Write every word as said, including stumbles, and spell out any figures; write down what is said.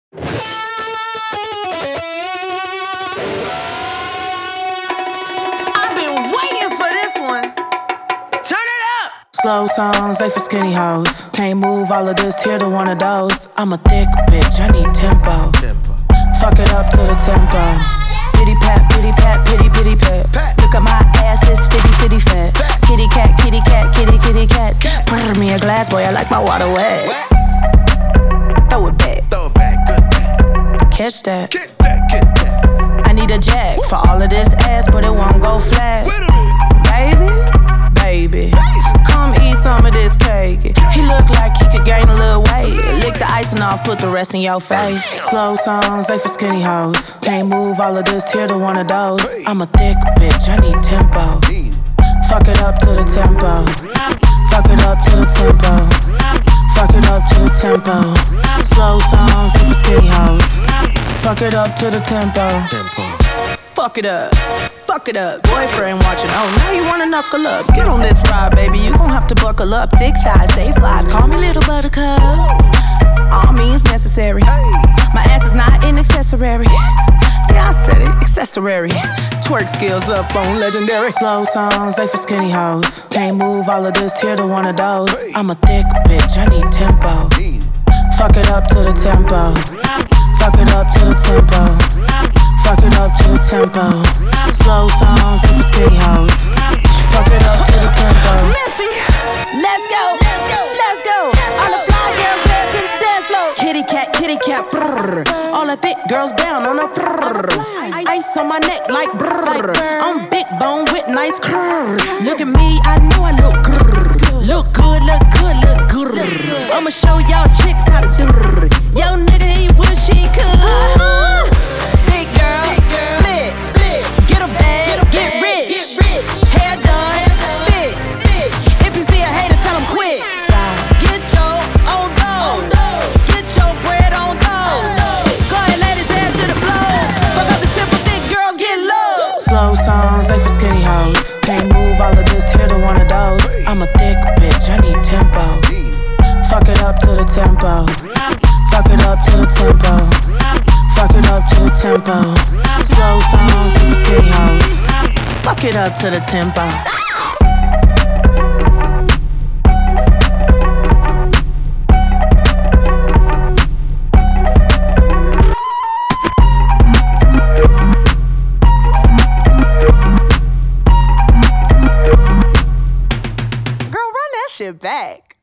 I've been waiting for this one. Turn it up. Slow songs, they for skinny hoes. Can't move all of this, here to one of those. I'm a thick bitch, I need tempo. Tempo. Fuck it up to the tempo. Pity pat, pity pat, pity pity pat. Pat. Look at my ass, it's fitty fitty fat. Pat. Kitty cat, kitty cat, kitty kitty cat. Pour me a glass, boy, I like my water wet. Wet. Throw it back, Throw it back, good back. catch that. Get that, get that. I need a jack for all of this ass, but it won't go flat. Wait a minute. Baby, baby, come eat some of this cake. He look like he could gain a little weight. Lick the icing off, put the rest in your face. Slow songs, they for skinny hoes. Can't move all of this, here to one of those. I'm a thick bitch, I need tempo. Fuck it up to the tempo. Fuck it up to the tempo. Fuck it up to the tempo. Slow songs, they for skinny hoes. Fuck it up to the tempo. Tempo. Fuck it up, fuck it up. Boyfriend watching, oh, now you wanna knuckle up. Get on this ride, baby, you gon' have to buckle up. Thick thighs, save lives, call me little buttercup. All means necessary. My ass is not an accessory. Yeah, I said it, accessory. Twerk skills up on legendary. Slow songs, they for skinny hoes. Can't move all of this, here to one of those. I'm a thick bitch, I need tempo. Fuck it up to the tempo. Fuck it up to the tempo. Fuck it up to the tempo. Slow songs, they for skinny hoes. Fuck it up to the tempo. Let's go, let's go, let's go. All the fly girls head to the dance floor. Kitty cat, kitty cat, brrr. All the thick girls down on the brrr. Ice on my neck like brrr. I'm big bone with nice curves. Look at me, I know I look grrr. Look good, look good, look good. I'ma show y'all chicks how to do. Yo nigga, he wish he could. Big girl, split, split. Get a bag, get rich. Hair done, fix. If you see a hater, tell him quit. Get your own dough. Get your bread on dough. Go ahead, ladies, head to the floor. Fuck up the temple, thick girls get low. Slow songs, they for skinny hoes. Can't move all of this, here to one of those. I'm a thick bitch, I need tempo. Fuck it up to the tempo. Fuck it up to the tempo. Fuck it up to the tempo. Slow songs, they for skinny hoes. Fuck it up to the tempo. Girl, run that shit back.